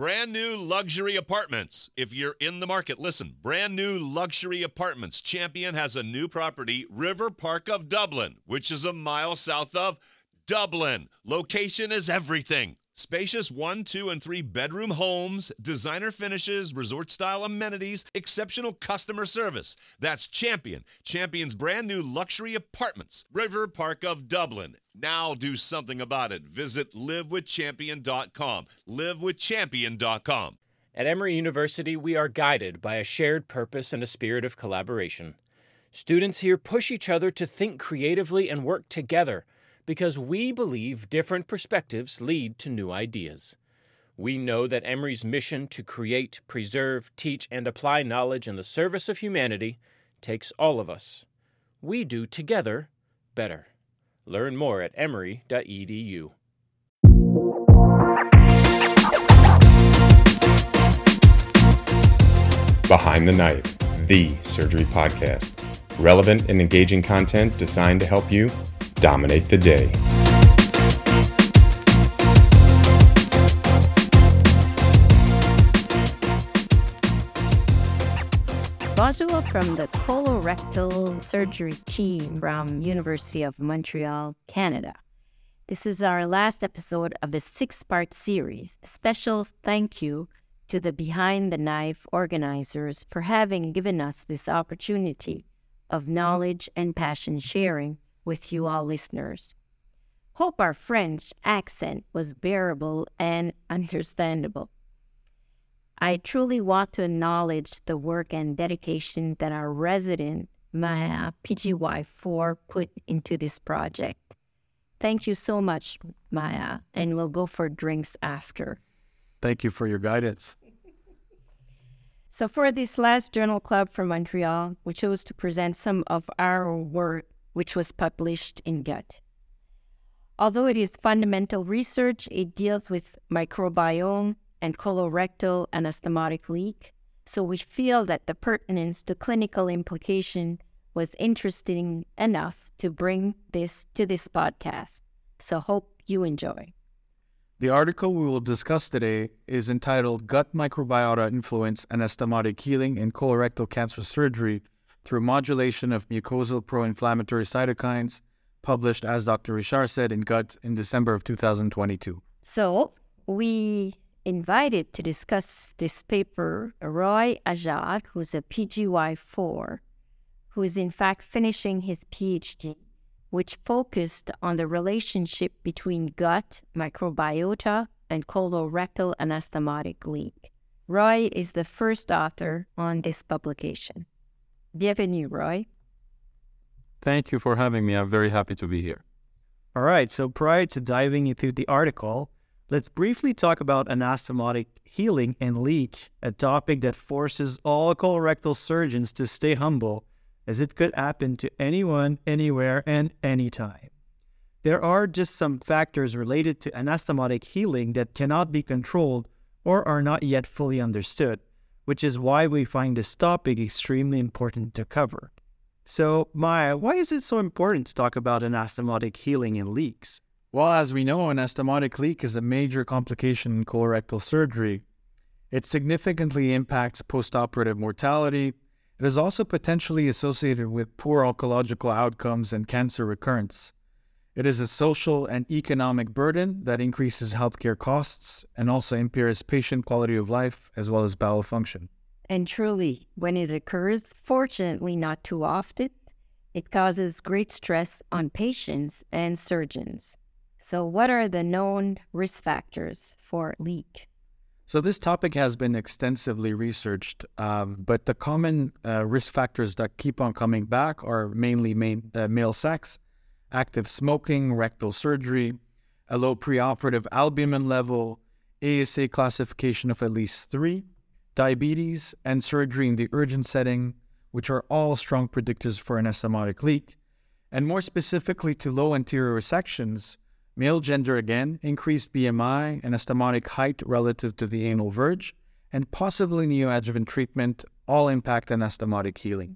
Brand new luxury apartments. If you're in the market, listen. Brand new luxury apartments. Champion has a new property, River Park of Dublin, which is a mile south of Dublin. Location is everything. Spacious 1, 2, and 3 bedroom homes, designer finishes, resort-style amenities, exceptional customer service. That's Champion. Champion's brand new luxury apartments, River Park of Dublin. Now do something about it. Visit livewithchampion.com. livewithchampion.com. At Emory University, we are guided by a shared purpose and a spirit of collaboration. Students here push each other to think creatively and work together, because we believe different perspectives lead to new ideas. We know that Emory's mission to create, preserve, teach, and apply knowledge in the service of humanity takes all of us. We do together better. Learn more at emory.edu. Behind the Knife, the surgery podcast. Relevant and engaging content designed to help you dominate the day. Bonjour from the colorectal surgery team from University of Montreal, Canada. This is our last episode of the 6-part series. A special thank you to the Behind the Knife organizers for having given us this opportunity of knowledge and passion sharing with you all listeners. Hope our French accent was bearable and understandable. I truly want to acknowledge the work and dedication that our resident, Maya PGY4, put into this project. Thank you so much, Maya, and we'll go for drinks after. Thank you for your guidance. So for this last Journal Club from Montreal, we chose to present some of our work which was published in Gut. Although it is fundamental research, it deals with microbiome and colorectal anastomotic leak, so we feel that the pertinence to clinical implication was interesting enough to bring this to this podcast. So hope you enjoy. The article we will discuss today is entitled Gut Microbiota Influence Anastomotic Healing in Colorectal Cancer Surgery through Modulation of Mucosal Pro-Inflammatory Cytokines, published, as Dr. Richard said, in Gut in December of 2022. So we invited to discuss this paper Roy Ajad, who's a PGY4, who is in fact finishing his PhD, which focused on the relationship between gut microbiota and colorectal anastomotic leak. Roy is the first author on this publication. Bienvenue, Roy. Thank you for having me. I'm very happy to be here. All right, so prior to diving into the article, let's briefly talk about anastomotic healing and leak, a topic that forces all colorectal surgeons to stay humble, as it could happen to anyone, anywhere, and anytime. There are just some factors related to anastomotic healing that cannot be controlled or are not yet fully understood, which is why we find this topic extremely important to cover. So, Maya, why is it so important to talk about anastomotic healing and leaks? Well, as we know, anastomotic leak is a major complication in colorectal surgery. It significantly impacts postoperative mortality. It is also potentially associated with poor oncological outcomes and cancer recurrence. It is a social and economic burden that increases healthcare costs and also impairs patient quality of life as well as bowel function. And truly, when it occurs, fortunately not too often, it causes great stress on patients and surgeons. So what are the known risk factors for leak? So this topic has been extensively researched, but the common risk factors that keep on coming back are mainly male sex, active smoking, rectal surgery, a low preoperative albumin level, ASA classification of at least 3, diabetes, and surgery in the urgent setting, which are all strong predictors for anastomotic leak. And more specifically to low anterior resections, male gender again, increased BMI, anastomotic height relative to the anal verge, and possibly neoadjuvant treatment all impact anastomotic healing.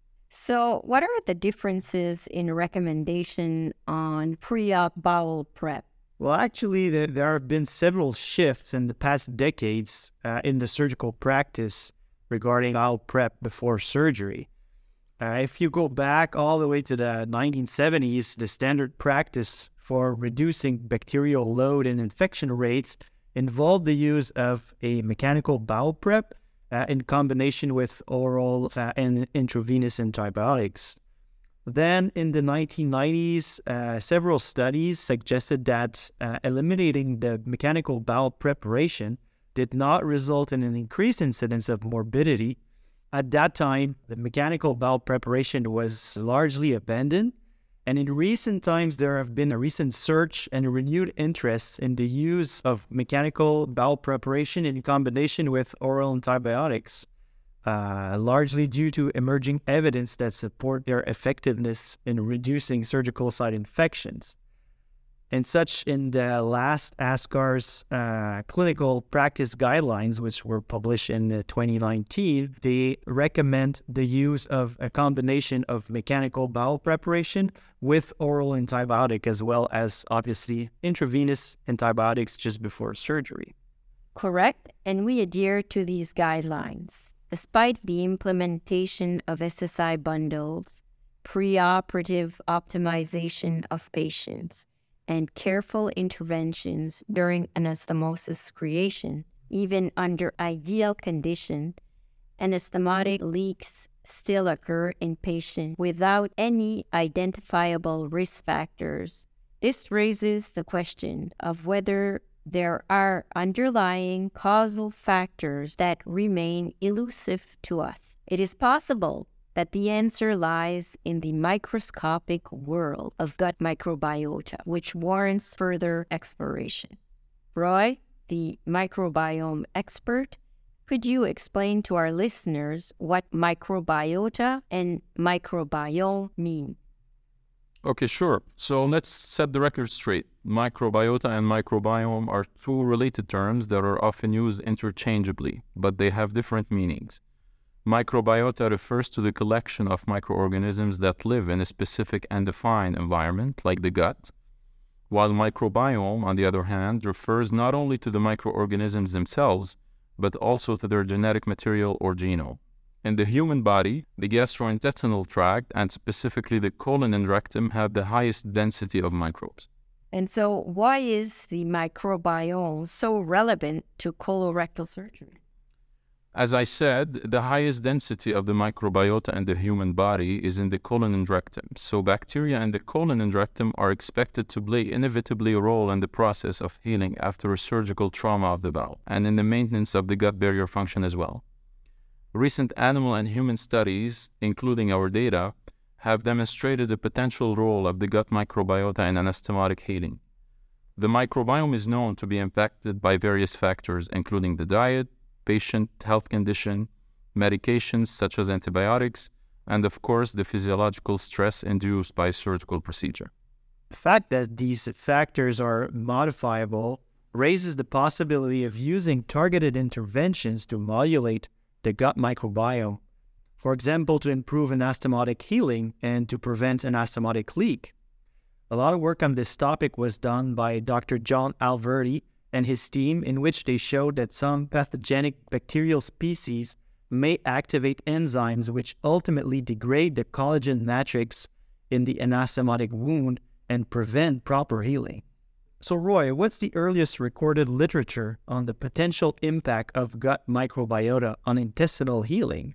So what are the differences in recommendation on pre-op bowel prep Well, actually, there have been several shifts in the past decades in the surgical practice regarding bowel prep before surgery. If you go back all the way to the 1970s, the standard practice for reducing bacterial load and infection rates involved the use of a mechanical bowel prep in combination with oral and intravenous antibiotics. Then in the 1990s, several studies suggested that eliminating the mechanical bowel preparation did not result in an increased incidence of morbidity. At that time, the mechanical bowel preparation was largely abandoned, and in recent times there have been a recent surge and renewed interest in the use of mechanical bowel preparation in combination with oral antibiotics. Largely due to emerging evidence that support their effectiveness in reducing surgical site infections. And such in the last ASCRS clinical practice guidelines, which were published in 2019, they recommend the use of a combination of mechanical bowel preparation with oral antibiotic, as well as obviously intravenous antibiotics just before surgery. Correct, and we adhere to these guidelines. Despite the implementation of SSI bundles, preoperative optimization of patients, and careful interventions during anastomosis creation, even under ideal conditions, anastomotic leaks still occur in patients without any identifiable risk factors. This raises the question of whether there are underlying causal factors that remain elusive to us. It is possible that the answer lies in the microscopic world of gut microbiota, which warrants further exploration. Roy, the microbiome expert, could you explain to our listeners what microbiota and microbiome mean? Okay, sure. So let's set the record straight. Microbiota and microbiome are two related terms that are often used interchangeably, but they have different meanings. Microbiota refers to the collection of microorganisms that live in a specific and defined environment, like the gut, while microbiome, on the other hand, refers not only to the microorganisms themselves, but also to their genetic material or genome. In the human body, the gastrointestinal tract, and specifically the colon and rectum, have the highest density of microbes. And so why is the microbiome so relevant to colorectal surgery? As I said, the highest density of the microbiota in the human body is in the colon and rectum. So bacteria in the colon and rectum are expected to play inevitably a role in the process of healing after a surgical trauma of the bowel, and in the maintenance of the gut barrier function as well. Recent animal and human studies, including our data, have demonstrated the potential role of the gut microbiota in anastomotic healing. The microbiome is known to be impacted by various factors, including the diet, patient health condition, medications such as antibiotics, and of course the physiological stress induced by surgical procedure. The fact that these factors are modifiable raises the possibility of using targeted interventions to modulate the gut microbiome, for example, to improve anastomotic healing and to prevent anastomotic leak. A lot of work on this topic was done by Dr. John Alverdi and his team, in which they showed that some pathogenic bacterial species may activate enzymes which ultimately degrade the collagen matrix in the anastomotic wound and prevent proper healing. So Roy, what's the earliest recorded literature on the potential impact of gut microbiota on intestinal healing?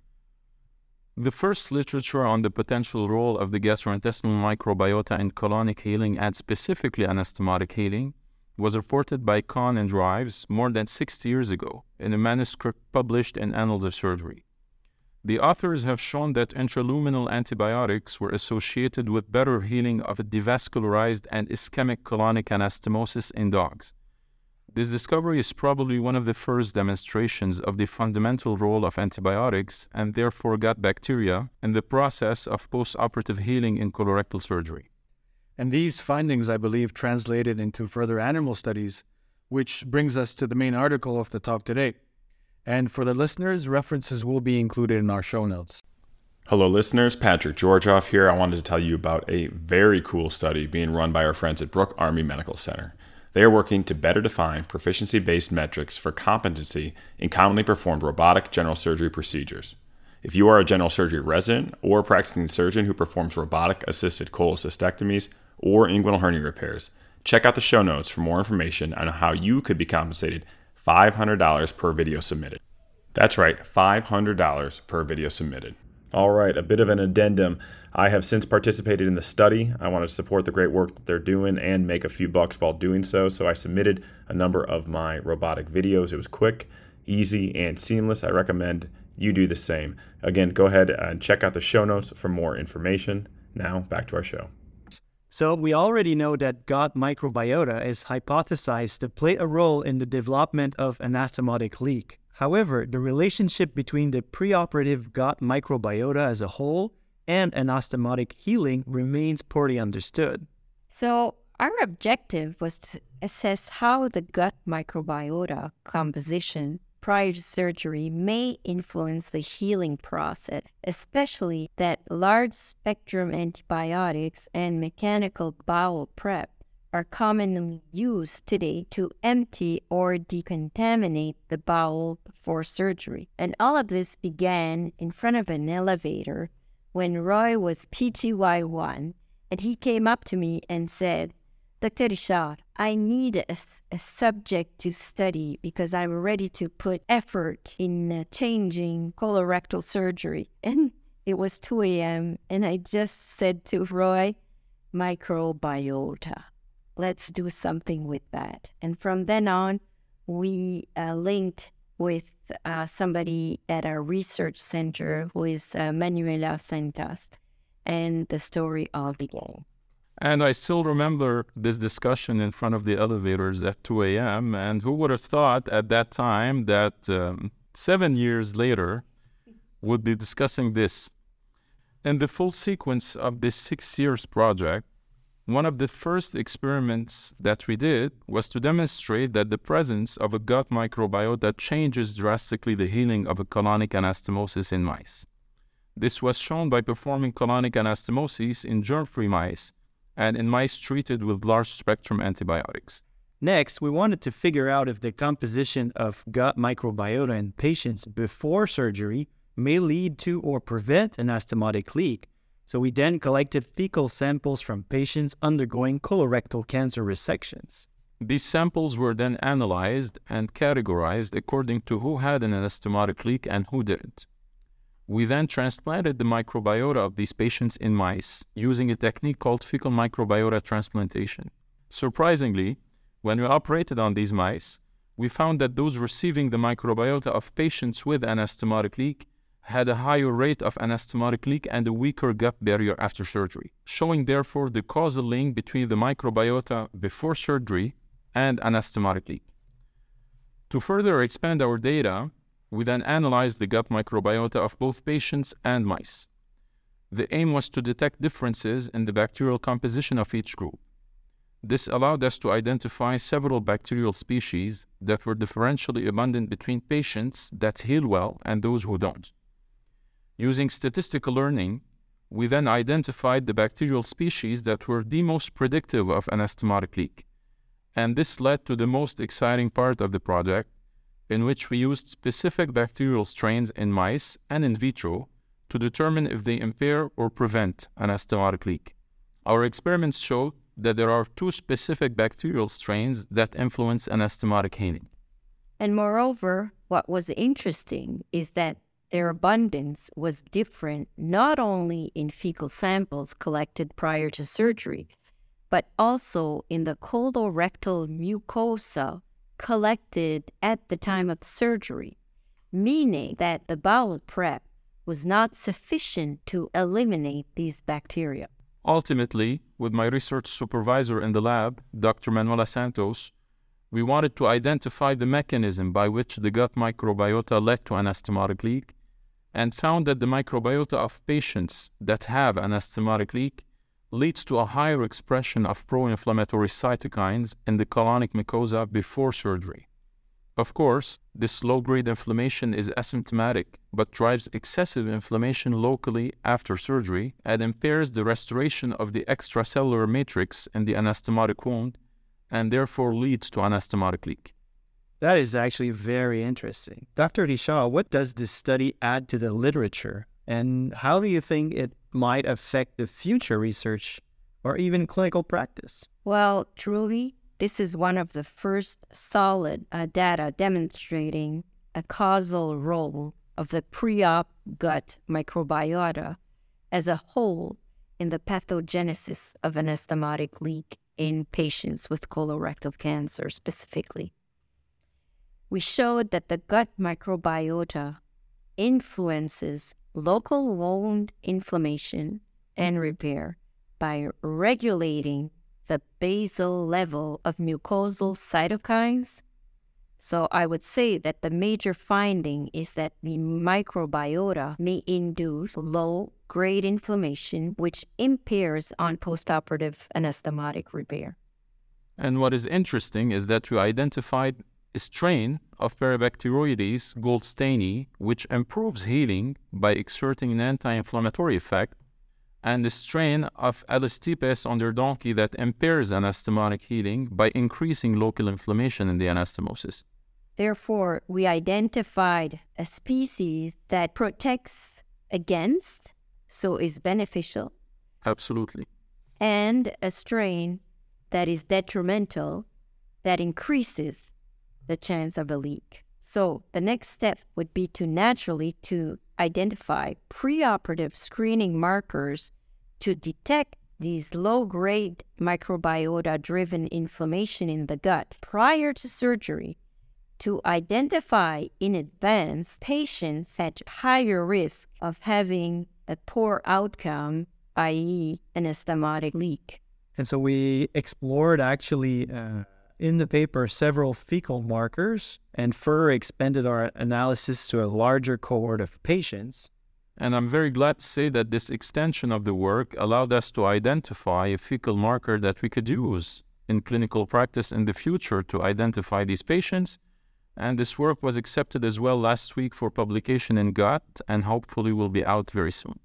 The first literature on the potential role of the gastrointestinal microbiota in colonic healing and specifically anastomotic healing was reported by Kahn and Drives more than 60 years ago in a manuscript published in Annals of Surgery. The authors have shown that intraluminal antibiotics were associated with better healing of a devascularized and ischemic colonic anastomosis in dogs. This discovery is probably one of the first demonstrations of the fundamental role of antibiotics and therefore gut bacteria in the process of post-operative healing in colorectal surgery. And these findings, I believe, translated into further animal studies, which brings us to the main article of the talk today. And for the listeners, references will be included in our show notes. Hello, listeners. Patrick Georgioff here. I wanted to tell you about a very cool study being run by our friends at Brooke Army Medical Center. They are working to better define proficiency-based metrics for competency in commonly performed robotic general surgery procedures. If you are a general surgery resident or a practicing surgeon who performs robotic-assisted cholecystectomies or inguinal hernia repairs, check out the show notes for more information on how you could be compensated $500 per video submitted. That's right, $500 per video submitted. All right, a bit of an addendum. I have since participated in the study. I wanted to support the great work that they're doing and make a few bucks while doing so. So I submitted a number of my robotic videos. It was quick, easy, and seamless. I recommend you do the same. Again, go ahead and check out the show notes for more information. Now, back to our show. So we already know that gut microbiota is hypothesized to play a role in the development of anastomotic leak. However, the relationship between the preoperative gut microbiota as a whole and anastomotic healing remains poorly understood. So our objective was to assess how the gut microbiota composition prior to surgery may influence the healing process, especially that large-spectrum antibiotics and mechanical bowel prep are commonly used today to empty or decontaminate the bowel before surgery. And all of this began in front of an elevator when Roy was PTY1, and he came up to me and said, "Dr. Richard, I need a subject to study because I'm ready to put effort in changing colorectal surgery." And it was 2 a.m. and I just said to Roy, microbiota. Let's do something with that. And from then on, we linked with somebody at our research center who is Manuela Santos, and the story all began. And I still remember this discussion in front of the elevators at 2 a.m. And who would have thought at that time that 7 years later would be discussing this? In the full sequence of this 6 years project, one of the first experiments that we did was to demonstrate that the presence of a gut microbiota changes drastically the healing of a colonic anastomosis in mice. This was shown by performing colonic anastomosis in germ-free mice and in mice treated with large-spectrum antibiotics. Next, we wanted to figure out if the composition of gut microbiota in patients before surgery may lead to or prevent anastomotic leak. So we then collected fecal samples from patients undergoing colorectal cancer resections. These samples were then analyzed and categorized according to who had an anastomotic leak and who didn't. We then transplanted the microbiota of these patients in mice using a technique called fecal microbiota transplantation. Surprisingly, when we operated on these mice, we found that those receiving the microbiota of patients with anastomotic leak had a higher rate of anastomotic leak and a weaker gut barrier after surgery, showing therefore the causal link between the microbiota before surgery and anastomotic leak. To further expand our data, we then analyzed the gut microbiota of both patients and mice. The aim was to detect differences in the bacterial composition of each group. This allowed us to identify several bacterial species that were differentially abundant between patients that heal well and those who don't. Using statistical learning, we then identified the bacterial species that were the most predictive of anastomotic leak. And this led to the most exciting part of the project, in which we used specific bacterial strains in mice and in vitro to determine if they impair or prevent anastomotic leak. Our experiments showed that there are 2 specific bacterial strains that influence anastomotic healing. And moreover, what was interesting is that their abundance was different not only in fecal samples collected prior to surgery, but also in the colorectal mucosa collected at the time of surgery, meaning that the bowel prep was not sufficient to eliminate these bacteria. Ultimately, with my research supervisor in the lab, Dr. Manuela Santos, we wanted to identify the mechanism by which the gut microbiota led to anastomotic leak, and found that the microbiota of patients that have anastomotic leak leads to a higher expression of pro-inflammatory cytokines in the colonic mucosa before surgery. Of course, this low-grade inflammation is asymptomatic, but drives excessive inflammation locally after surgery and impairs the restoration of the extracellular matrix in the anastomotic wound and therefore leads to anastomotic leak. That is actually very interesting. Dr. Richard, what does this study add to the literature, and how do you think it might affect the future research or even clinical practice? Well, truly, this is one of the first solid data demonstrating a causal role of the pre-op gut microbiota as a whole in the pathogenesis of anastomotic leak in patients with colorectal cancer specifically. We showed that the gut microbiota influences local wound inflammation and repair by regulating the basal level of mucosal cytokines. So I would say that the major finding is that the microbiota may induce low-grade inflammation, which impairs on postoperative anastomotic repair. And what is interesting is that we identified a strain of Peribacteroides goldsteini, which improves healing by exerting an anti-inflammatory effect, and the strain of Allostypes underdonki that impairs anastomotic healing by increasing local inflammation in the anastomosis. Therefore, we identified a species that protects against, so is beneficial, Absolutely. and a strain that is detrimental, that increases the chance of a leak. So the next step would be to identify preoperative screening markers to detect these low-grade microbiota-driven inflammation in the gut prior to surgery, to identify in advance patients at higher risk of having a poor outcome, i.e. anastomotic leak. And so we explored actually in the paper several fecal markers and further expanded our analysis to a larger cohort of patients. And I'm very glad to say that this extension of the work allowed us to identify a fecal marker that we could use in clinical practice in the future to identify these patients. And this work was accepted as well last week for publication in Gut, and hopefully will be out very soon.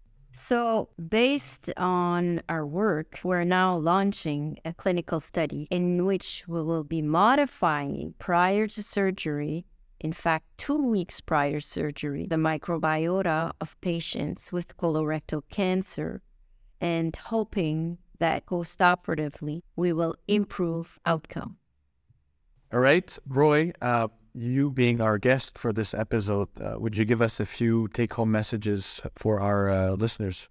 So based on our work, we're now launching a clinical study in which we will be modifying prior to surgery, in fact 2 weeks prior surgery, the microbiota of patients with colorectal cancer, and hoping that postoperatively we will improve outcome. All right, Roy, you being our guest for this episode, would you give us a few take-home messages for our listeners?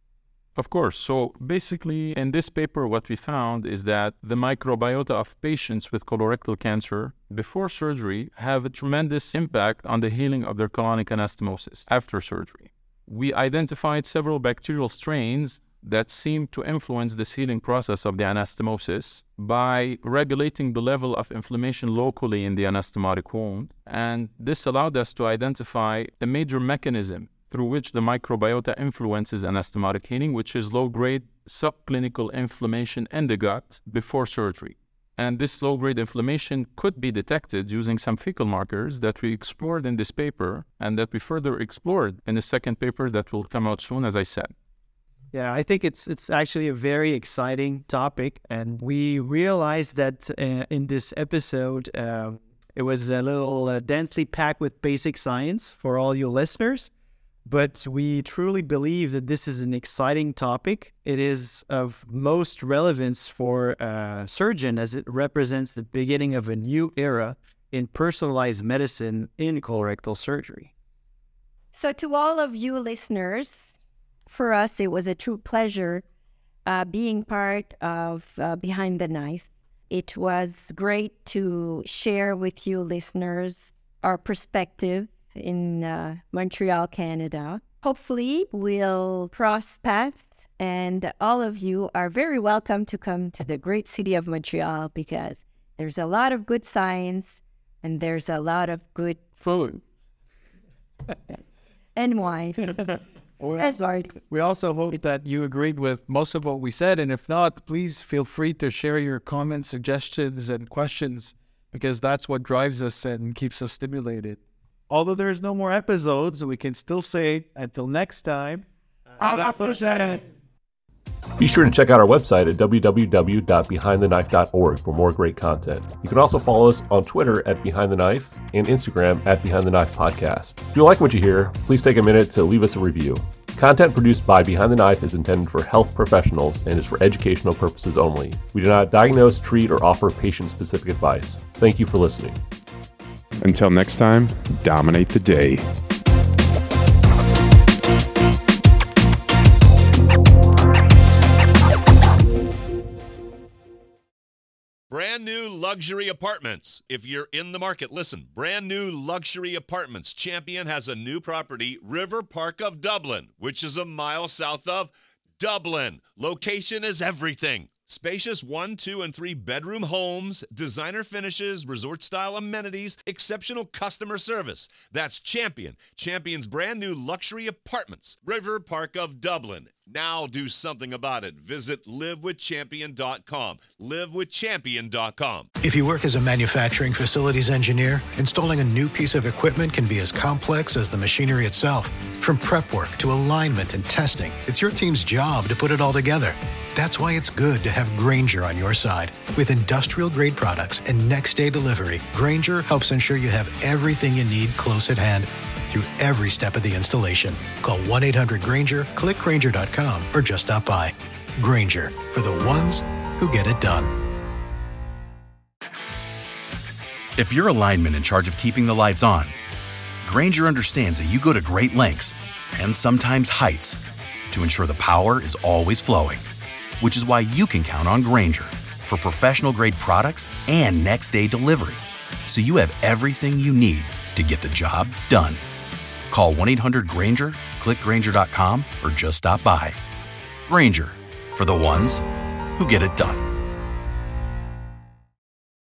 Of course. So basically, in this paper, what we found is that the microbiota of patients with colorectal cancer before surgery have a tremendous impact on the healing of their colonic anastomosis after surgery. We identified several bacterial strains that seem to influence this healing process of the anastomosis by regulating the level of inflammation locally in the anastomotic wound. And this allowed us to identify a major mechanism through which the microbiota influences anastomotic healing, which is low-grade subclinical inflammation in the gut before surgery. And this low-grade inflammation could be detected using some fecal markers that we explored in this paper and that we further explored in the second paper that will come out soon, as I said. Yeah, I think it's actually a very exciting topic, and we realized that in this episode, it was a little densely packed with basic science for all you listeners, but we truly believe that this is an exciting topic. It is of most relevance for a surgeon as it represents the beginning of a new era in personalized medicine in colorectal surgery. So to all of you listeners, for us, it was a true pleasure being part of Behind the Knife. It was great to share with you listeners our perspective in Montreal, Canada. Hopefully, we'll cross paths, and all of you are very welcome to come to the great city of Montreal because there's a lot of good science and there's a lot of good Food. and wine. That's right. We also hope that you agreed with most of what we said, and if not, please feel free to share your comments, suggestions, and questions, because that's what drives us and keeps us stimulated. Although there's no more episodes, we can still say, until next time, à la prochaine! Be sure to check out our website at www.behindtheknife.org for more great content. You can also follow us on Twitter at Behind the Knife and Instagram at Behind the Knife Podcast. If you like what you hear, please take a minute to leave us a review. Content produced by Behind the Knife is intended for health professionals and is for educational purposes only. We do not diagnose, treat, or offer patient-specific advice. Thank you for listening. Until next time, dominate the day. Brand new luxury apartments. If you're in the market, listen. Brand new luxury apartments. Champion has a new property, River Park of Dublin, which is a mile south of Dublin. Location is everything. Spacious 1, 2, and 3 bedroom homes, designer finishes, resort-style amenities, exceptional customer service. That's Champion. Champion's brand new luxury apartments, River Park of Dublin. Now do something about it. Visit livewithchampion.com. livewithchampion.com. If you work as a manufacturing facilities engineer, installing a new piece of equipment can be as complex as the machinery itself. From prep work to alignment and testing, it's your team's job to put it all together. That's why it's good to have Grainger on your side. With industrial-grade products and next-day delivery, Grainger helps ensure you have everything you need close at hand through every step of the installation. Call 1-800-GRAINGER, click Grainger.com, or just stop by. Grainger, for the ones who get it done. If you're a lineman in charge of keeping the lights on, Grainger understands that you go to great lengths, and sometimes heights, to ensure the power is always flowing. Which is why you can count on Grainger for professional-grade products and next-day delivery, so you have everything you need to get the job done. Call 1-800-GRAINGER, click Grainger.com, or just stop by. Grainger, for the ones who get it done.